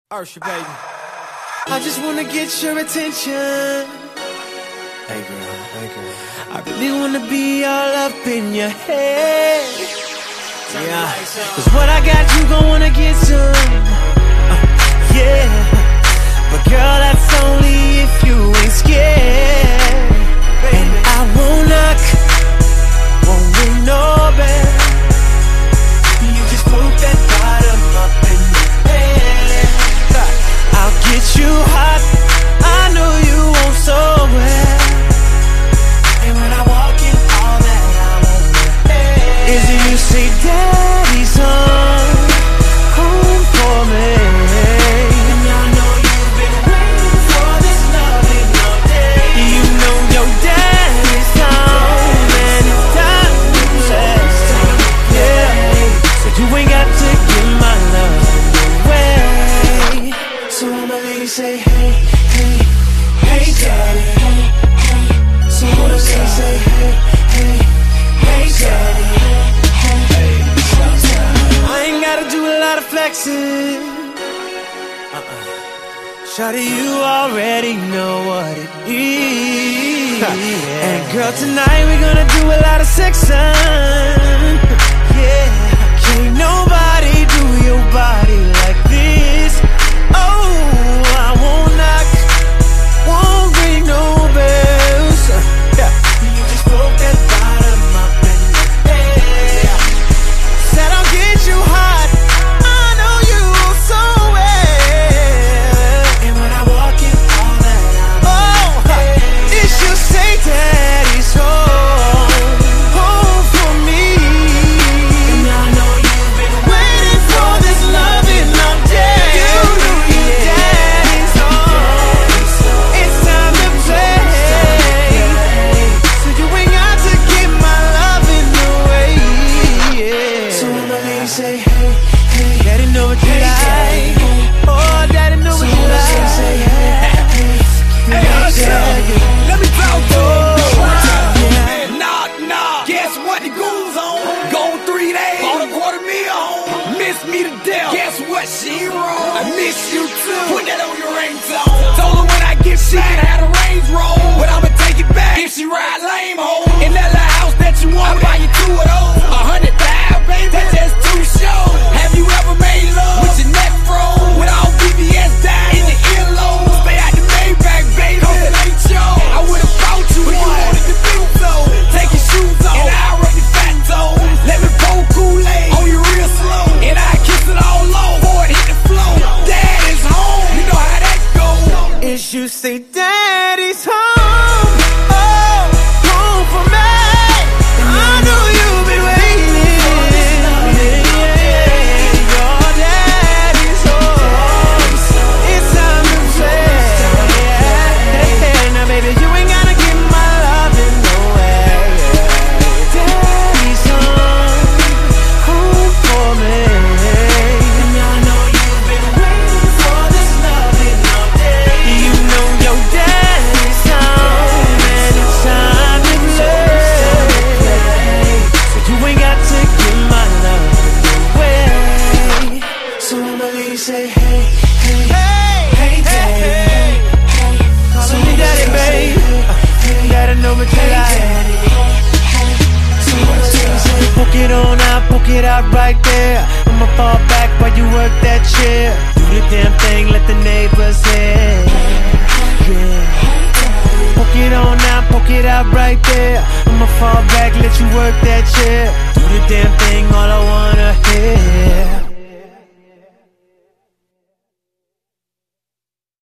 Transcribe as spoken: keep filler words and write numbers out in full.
Ursha, baby. I just wanna get your attention. Hey girl, hey girl. I really wanna be all up in your head. Yeah, cause what I got you gon' wanna get some. uh, Yeah, but girl, that's only if you ain't scared. And I won't knock, won't ring no bell. You just poke that bottom up in your head. I'll get you hot, I know you won't so well. And when I walk in, all that I want is you say, Daddy's home, home for me. And I know you've been waiting for this loving all day. You know your daddy's home, and it's time to play. Yeah, so you ain't got to give my love away. So all my ladies say, hey, hey, hey, daddy. Hey, hey. So all the ladies say, hey, hey, hey, daddy. Hey, hey. I ain't gotta do a lot of flexing. Uh-uh. Shawty, you already know what it is. Yeah. And girl, tonight we're gonna do a lot of sexing. Yeah, can't nobody do your body like this. Oh, I won't knock, won't ring no bells. Yeah. You just broke that bottom up in your head. Said I'll get you hot, I know you so well. And when I walk in, all that I'm oh, it should say Daddy's home, home for me. And I know you've been waiting for this loving all day. You know your daddy's home, it's time to play. So you ain't got to give my loving away. Yeah. So when my ladies say, hey, hey, Daddy know what you like. Oh, Daddy know what you like. Say, hey, hey, Hey, Ursha, let me talk to you. yeah. Nah, nah, guess what the goons on? Gone three days, bought a quarter meal on. Miss me to death, guess what, she wrong. I miss you too, put that on your ringtone. Told her when I get she can have a Range Roll, but I'ma take it back if she ride lame ho. In that little house that you want, I buy you two of those. A hundred thousand, baby, that's just two shows. Have you ever made love with your neck froze? With all B B S down in the earlobe? Stay out the Maybach, baby, cause it ain't yours. I would've bought you but one, you wanted to do so. Take your shoes off, and I'll rub your fat toes. Let me pour Kool-Aid on you real slow, and I kiss it all low before it hit the floor. Dad is home, you know how that goes. Is you say Daddy's home, oh, home for me. I know you've been waiting for this loving. Yeah, your daddy's home, it's time to play. Yeah. Now baby, you ain't gotta give my loving away. Daddy's home, home for me. And I know you've been waiting for this loving all day. You know your daddy's home, and it's time to play. So you ain't got to give my love away. So when my ladies say, hey, hey, hey, hey, daddy. So me daddy, babe. Daddy know what you like. So when my ladies say, poke it on out, poke it out right there. I'ma fall back while you work that chair. Do the damn thing, let the neighbors hear. Yeah. Poke it on out, poke it out right there. I'ma fall back, let you work that chair. Do the damn thing.